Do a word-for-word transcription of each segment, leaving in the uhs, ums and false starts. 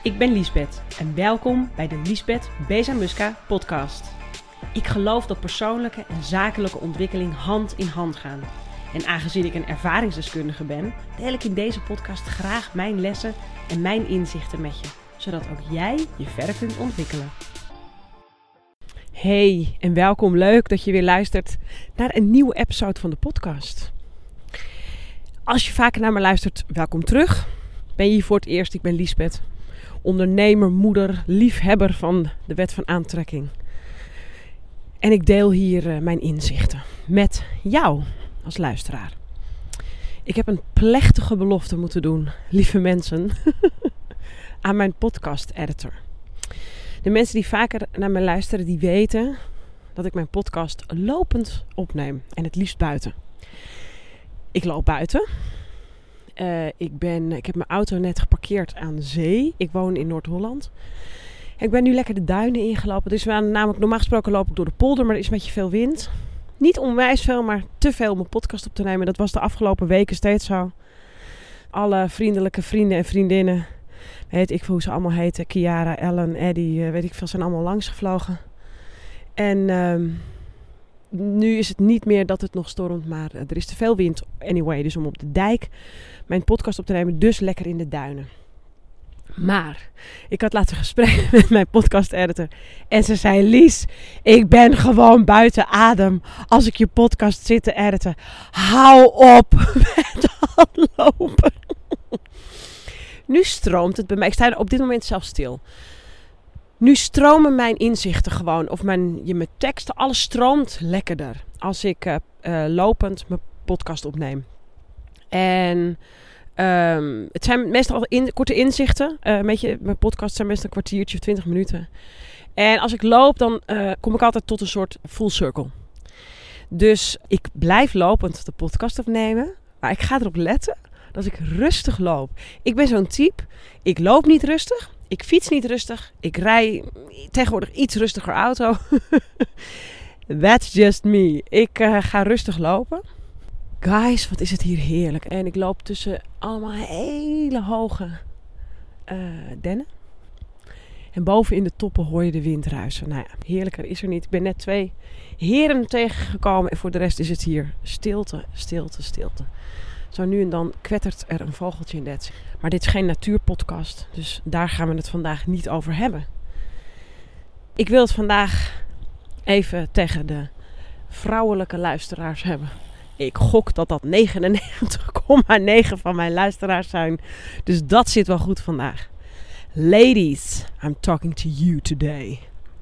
Ik ben Liesbeth en welkom bij de Liesbeth Bezamuska podcast. Ik geloof dat persoonlijke en zakelijke ontwikkeling hand in hand gaan. En aangezien ik een ervaringsdeskundige ben, deel ik in deze podcast graag mijn lessen en mijn inzichten met je. Zodat ook jij je verder kunt ontwikkelen. Hey en welkom, leuk dat je weer luistert naar een nieuwe episode van de podcast. Als je vaker naar me luistert, welkom terug. Ben je hier voor het eerst, ik ben Liesbeth. Ondernemer, moeder, liefhebber van de wet van aantrekking. En ik deel hier uh, mijn inzichten met jou als luisteraar. Ik heb een plechtige belofte moeten doen, lieve mensen, aan mijn podcast editor. De mensen die vaker naar me luisteren, die weten dat ik mijn podcast lopend opneem. En het liefst buiten. Ik loop buiten. Uh, ik, ben, ik heb mijn auto net geparkeerd aan de zee. Ik woon in Noord-Holland. Ik ben nu lekker de duinen ingelopen. Dus we aan, namelijk normaal gesproken loop ik door de polder, maar er is een beetje veel wind. Niet onwijs veel, maar te veel om een podcast op te nemen. Dat was de afgelopen weken steeds zo. Alle vriendelijke vrienden en vriendinnen, weet ik hoe ze allemaal heten, Kiara, Ellen, Eddie, weet ik veel, zijn allemaal langs gevlogen. En uh, nu is het niet meer dat het nog stormt, maar er is te veel wind anyway. Dus om op de dijk mijn podcast op te nemen, dus lekker in de duinen. Maar ik had laatst een gesprek met mijn podcast editor. En ze zei: Lies, ik ben gewoon buiten adem als ik je podcast zit te editen. Hou op met hardlopen. Nu stroomt het bij mij. Ik sta op dit moment zelf stil. Nu stromen mijn inzichten gewoon. Of mijn, je, mijn teksten, alles stroomt lekkerder. Als ik uh, uh, lopend mijn podcast opneem. En Um, het zijn meestal in, korte inzichten. Uh, een beetje, mijn podcasts zijn meestal een kwartiertje of twintig minuten. En als ik loop, dan uh, kom ik altijd tot een soort full circle. Dus ik blijf lopend de podcast opnemen. Maar ik ga erop letten dat ik rustig loop. Ik ben zo'n type. Ik loop niet rustig. Ik fiets niet rustig. Ik rij tegenwoordig iets rustiger auto. That's just me. Ik uh, ga rustig lopen. Guys, wat is het hier heerlijk. En ik loop tussen allemaal hele hoge uh, dennen. En boven in de toppen hoor je de wind ruisen. Nou ja, heerlijker is er niet. Ik ben net twee heren tegengekomen. En voor de rest is het hier stilte, stilte, stilte. Zo nu en dan kwettert er een vogeltje in dat. Maar dit is geen natuurpodcast. Dus daar gaan we het vandaag niet over hebben. Ik wil het vandaag even tegen de vrouwelijke luisteraars hebben. Ik gok dat dat negenennegentig komma negen van mijn luisteraars zijn. Dus dat zit wel goed vandaag. Ladies, I'm talking to you today.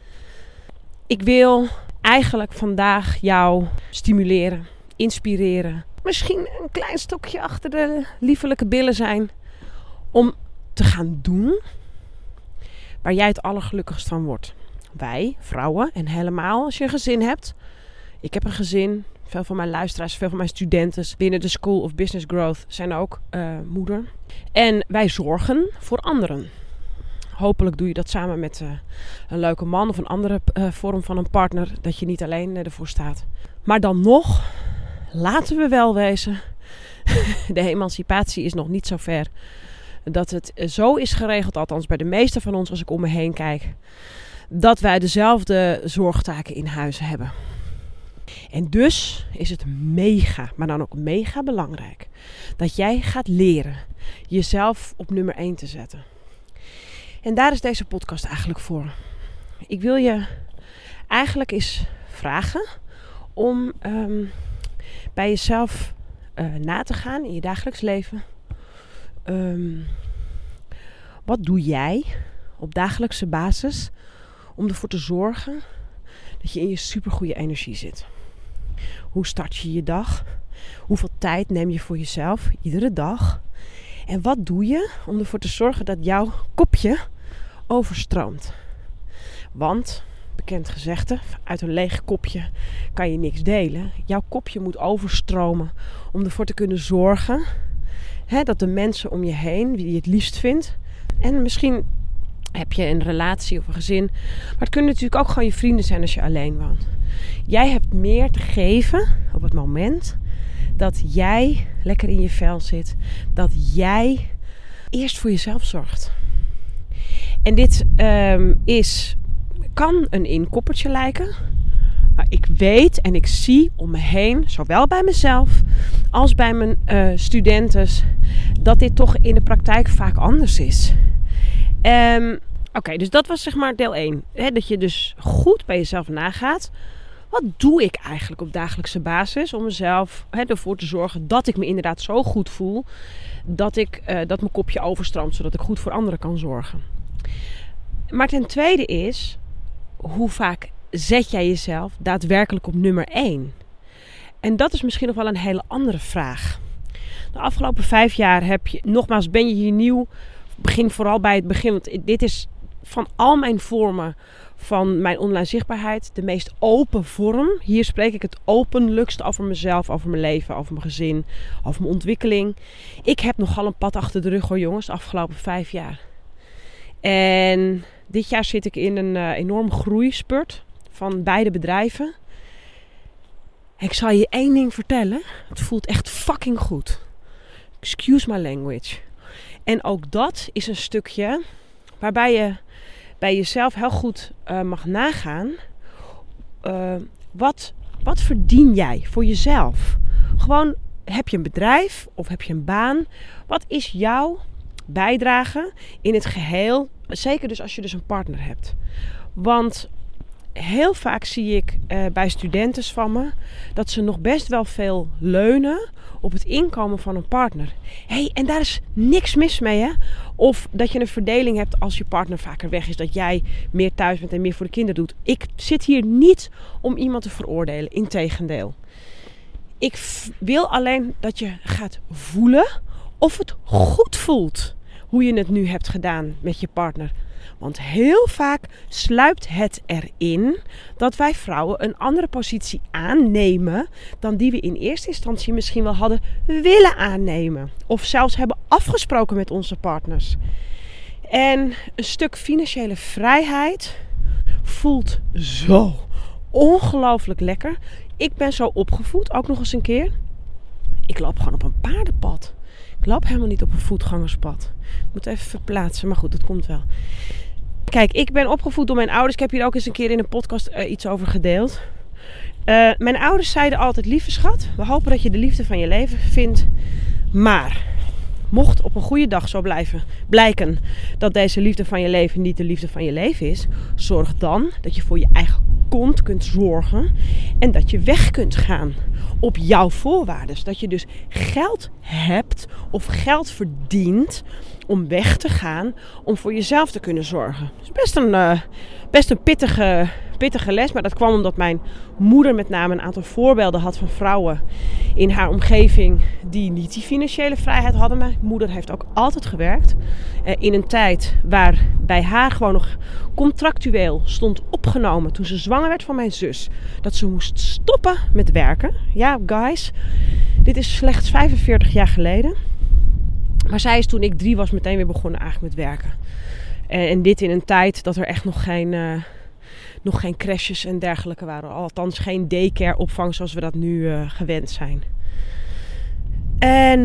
Ik wil eigenlijk vandaag jou stimuleren, inspireren. Misschien een klein stokje achter de liefelijke billen zijn. Om te gaan doen waar jij het allergelukkigst van wordt. Wij, vrouwen, en helemaal als je een gezin hebt. Ik heb een gezin. Veel van mijn luisteraars, veel van mijn studenten binnen de School of Business Growth zijn ook uh, moeder. En wij zorgen voor anderen. Hopelijk doe je dat samen met uh, een leuke man of een andere uh, vorm van een partner. Dat je niet alleen uh, ervoor staat. Maar dan nog, laten we wel wezen. De emancipatie is nog niet zo ver. Dat het uh, zo is geregeld, althans bij de meeste van ons als ik om me heen kijk. Dat wij dezelfde zorgtaken in huis hebben. En dus is het mega, maar dan ook mega belangrijk, dat jij gaat leren jezelf op nummer één te zetten. En daar is deze podcast eigenlijk voor. Ik wil je eigenlijk eens vragen om um, bij jezelf uh, na te gaan in je dagelijks leven. Um, wat doe jij op dagelijkse basis om ervoor te zorgen dat je in je supergoeie energie zit? Hoe start je je dag? Hoeveel tijd neem je voor jezelf iedere dag? En wat doe je om ervoor te zorgen dat jouw kopje overstroomt? Want, bekend gezegde, uit een leeg kopje kan je niks delen. Jouw kopje moet overstromen om ervoor te kunnen zorgen hè, dat de mensen om je heen, wie je het liefst vindt, en misschien heb je een relatie of een gezin, maar het kunnen natuurlijk ook gewoon je vrienden zijn als je alleen woont. Jij hebt meer te geven op het moment dat jij lekker in je vel zit. Dat jij eerst voor jezelf zorgt. En dit um, is, kan een inkoppertje lijken. Maar ik weet en ik zie om me heen, zowel bij mezelf als bij mijn uh, studenten, dat dit toch in de praktijk vaak anders is. Um, Oké, okay, dus dat was zeg maar deel één. He, dat je dus goed bij jezelf nagaat. Wat doe ik eigenlijk op dagelijkse basis om mezelf he, ervoor te zorgen dat ik me inderdaad zo goed voel. Dat, ik, uh, dat mijn kopje overstroomt, zodat ik goed voor anderen kan zorgen. Maar ten tweede is, hoe vaak zet jij jezelf daadwerkelijk op nummer één? En dat is misschien nog wel een hele andere vraag. De afgelopen vijf jaar heb je, nogmaals, ben je hier nieuw. Begin vooral bij het begin, want dit is van al mijn vormen van mijn online zichtbaarheid de meest open vorm. Hier spreek ik het openlijkst over mezelf, over mijn leven, over mijn gezin, over mijn ontwikkeling. Ik heb nogal een pad achter de rug hoor jongens, de afgelopen vijf jaar. En dit jaar zit ik in een uh, enorme groeispurt van beide bedrijven. Ik zal je één ding vertellen. Het voelt echt fucking goed. Excuse my language. En ook dat is een stukje waarbij je bij jezelf heel goed uh, mag nagaan. Uh, wat, wat verdien jij voor jezelf? Gewoon, heb je een bedrijf of heb je een baan? Wat is jouw bijdrage in het geheel? Zeker dus als je dus een partner hebt. Want heel vaak zie ik uh, bij studenten van me dat ze nog best wel veel leunen op het inkomen van een partner. Hey, en daar is niks mis mee, hè? Of dat je een verdeling hebt als je partner vaker weg is, dat jij meer thuis bent en meer voor de kinderen doet. Ik zit hier niet om iemand te veroordelen, integendeel. Ik f- wil alleen dat je gaat voelen of het goed voelt hoe je het nu hebt gedaan met je partner. Want heel vaak sluipt het erin dat wij vrouwen een andere positie aannemen dan die we in eerste instantie misschien wel hadden willen aannemen. Of zelfs hebben afgesproken met onze partners. En een stuk financiële vrijheid voelt zo ongelooflijk lekker. Ik ben zo opgevoed, ook nog eens een keer. Ik loop gewoon op een paardenpad. Ik loop helemaal niet op een voetgangerspad. Ik moet even verplaatsen, maar goed, dat komt wel. Kijk, ik ben opgevoed door mijn ouders. Ik heb hier ook eens een keer in een podcast uh, iets over gedeeld. Uh, mijn ouders zeiden altijd, lieve schat, we hopen dat je de liefde van je leven vindt. Maar mocht op een goede dag zo blijven blijken dat deze liefde van je leven niet de liefde van je leven is, zorg dan dat je voor je eigen kont kunt zorgen en dat je weg kunt gaan op jouw voorwaarden. Dat je dus geld hebt of geld verdient om weg te gaan om voor jezelf te kunnen zorgen. Dat is best een, uh, best een pittige, pittige les, maar dat kwam omdat mijn moeder met name een aantal voorbeelden had van vrouwen in haar omgeving die niet die financiële vrijheid hadden. Mijn moeder heeft ook altijd gewerkt uh, in een tijd waar bij haar gewoon nog contractueel stond opgenomen toen ze zwanger werd van mijn zus, dat ze moest stoppen met werken. Ja, guys, dit is slechts vijfenveertig jaar geleden. Maar zij is toen ik drie was meteen weer begonnen eigenlijk met werken. En, en dit in een tijd dat er echt nog geen, uh, nog geen crashes en dergelijke waren. Althans geen daycare opvang zoals we dat nu uh, gewend zijn. En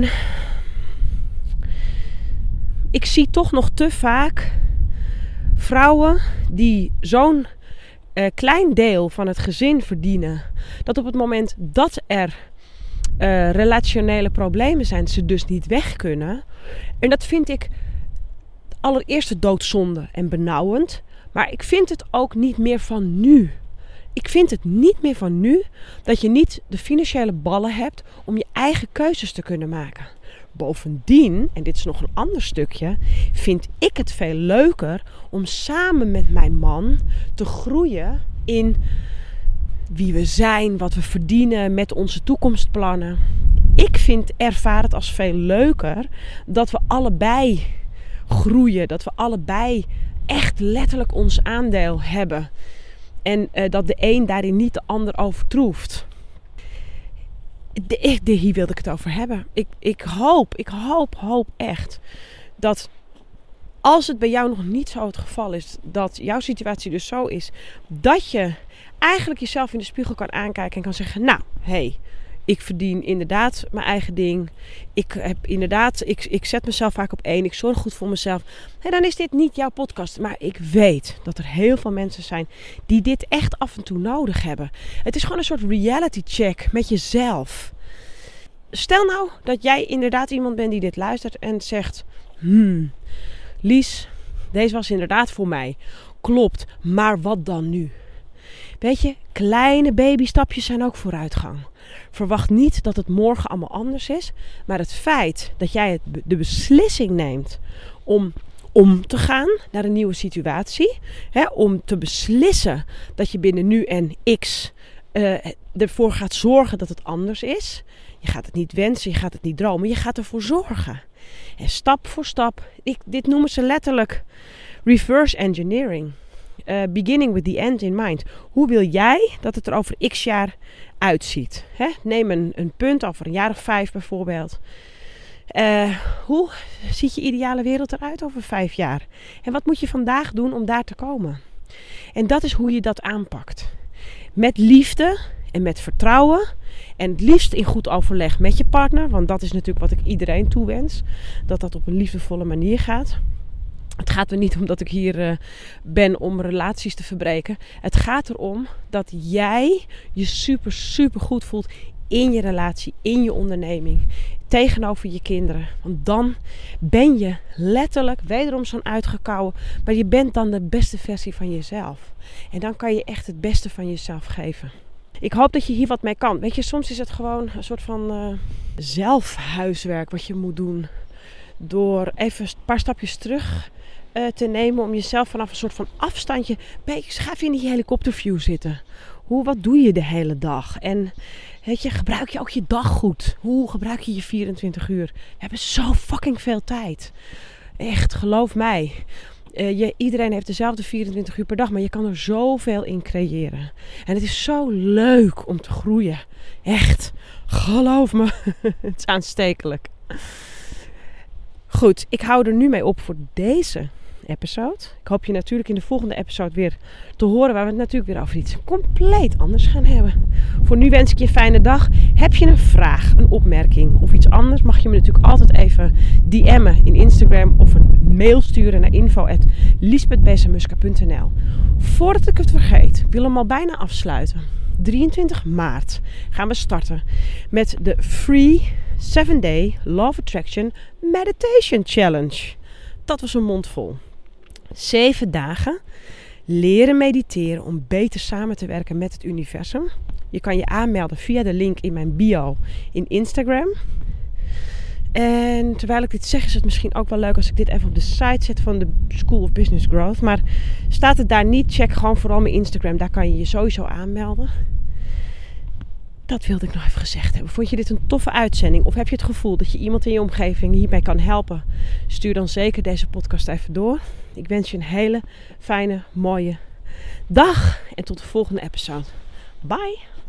ik zie toch nog te vaak vrouwen die zo'n uh, klein deel van het gezin verdienen. Dat op het moment dat er uh, relationele problemen zijn, ze dus niet weg kunnen. En dat vind ik allereerst doodzonde en benauwend. Maar ik vind het ook niet meer van nu. Ik vind het niet meer van nu dat je niet de financiële ballen hebt om je eigen keuzes te kunnen maken. Bovendien, en dit is nog een ander stukje, vind ik het veel leuker om samen met mijn man te groeien in wie we zijn, wat we verdienen, met onze toekomstplannen. Ik vind, ervaar het als veel leuker dat we allebei groeien, dat we allebei echt letterlijk ons aandeel hebben. En uh, dat de een daarin niet de ander overtroeft. De, de, hier wilde ik het over hebben. Ik, ik hoop, ik hoop, hoop echt dat als het bij jou nog niet zo het geval is, dat jouw situatie dus zo is, dat je eigenlijk jezelf in de spiegel kan aankijken en kan zeggen, nou, hé, hey, Ik verdien inderdaad mijn eigen ding. Ik heb inderdaad, ik, ik zet mezelf vaak op één. Ik zorg goed voor mezelf. En dan is dit niet jouw podcast. Maar ik weet dat er heel veel mensen zijn die dit echt af en toe nodig hebben. Het is gewoon een soort reality check met jezelf. Stel nou dat jij inderdaad iemand bent die dit luistert en zegt... Hmm, Lies, deze was inderdaad voor mij. Klopt, maar wat dan nu? Weet je, kleine babystapjes zijn ook vooruitgang. Verwacht niet dat het morgen allemaal anders is. Maar het feit dat jij het, de beslissing neemt om om te gaan naar een nieuwe situatie. Hè, om te beslissen dat je binnen nu en x uh, ervoor gaat zorgen dat het anders is. Je gaat het niet wensen, je gaat het niet dromen. Je gaat ervoor zorgen. En stap voor stap. Ik, dit noemen ze letterlijk reverse engineering. Uh, beginning with the end in mind. Hoe wil jij dat het er over x jaar uitziet? Hè? Neem een, een punt over een jaar of vijf bijvoorbeeld. Uh, hoe ziet je ideale wereld eruit over vijf jaar? En wat moet je vandaag doen om daar te komen? En dat is hoe je dat aanpakt. Met liefde en met vertrouwen. En het liefst in goed overleg met je partner. Want dat is natuurlijk wat ik iedereen toewens. Dat dat op een liefdevolle manier gaat. Het gaat er niet om dat ik hier uh, ben om relaties te verbreken. Het gaat erom dat jij je super, super goed voelt in je relatie, in je onderneming, tegenover je kinderen. Want dan ben je letterlijk, wederom zo'n uitgekouwen, maar je bent dan de beste versie van jezelf. En dan kan je echt het beste van jezelf geven. Ik hoop dat je hier wat mee kan. Weet je, soms is het gewoon een soort van uh, zelfhuiswerk wat je moet doen. Door even een paar stapjes terug uh, te nemen om jezelf vanaf een soort van afstandje... Ga even in die helikopterview zitten. Hoe, wat doe je de hele dag? En weet je, gebruik je ook je dag goed? Hoe gebruik je je vierentwintig uur? We hebben zo fucking veel tijd. Echt, geloof mij. Uh, je, iedereen heeft dezelfde vierentwintig uur per dag, maar je kan er zoveel in creëren. En het is zo leuk om te groeien. Echt, geloof me. Het is aanstekelijk. Goed, ik hou er nu mee op voor deze episode. Ik hoop je natuurlijk in de volgende episode weer te horen, waar we het natuurlijk weer over iets compleet anders gaan hebben. Voor nu wens ik je een fijne dag. Heb je een vraag, een opmerking of iets anders, mag je me natuurlijk altijd even D M'en in Instagram of een mail sturen naar info at liesbeth bezemuska punt n l. Voordat ik het vergeet, ik wil hem al bijna afsluiten. drieëntwintig maart gaan we starten met de Free seven day Law of Attraction Meditation Challenge. Dat was een mond vol. Zeven dagen leren mediteren om beter samen te werken met het universum. Je kan je aanmelden via de link in mijn bio in Instagram. En terwijl ik dit zeg, is het misschien ook wel leuk als ik dit even op de site zet van de School of Business Growth. Maar staat het daar niet, check gewoon vooral mijn Instagram. Daar kan je je sowieso aanmelden. Dat wilde ik nog even gezegd hebben. Vond je dit een toffe uitzending? Of heb je het gevoel dat je iemand in je omgeving hierbij kan helpen? Stuur dan zeker deze podcast even door. Ik wens je een hele fijne, mooie dag. En tot de volgende episode. Bye!